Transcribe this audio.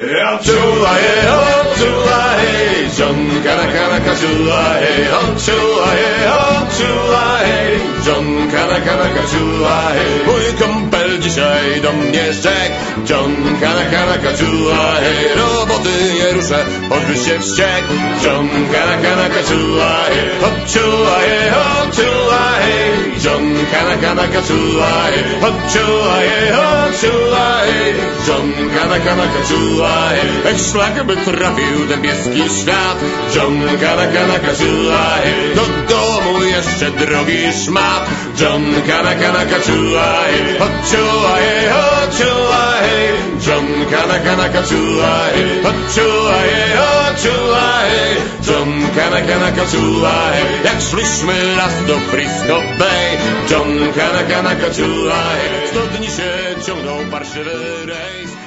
John Kanaka John Kanaka mój kumpel dzisiaj do mnie rzekł. John Kanaka roboty nie ruszę, choćby się wściekł. John Kanaka John Kanaka John Kanaka jak szlak by trafił ten pieski świat. John Kanaka do domu jeszcze drogi szmat. John Kanaka John Kanaka John Kanaka jak szliśmy las do Frisco Bay. John Kanaka 100 dni się ciągnął parszywy rejs.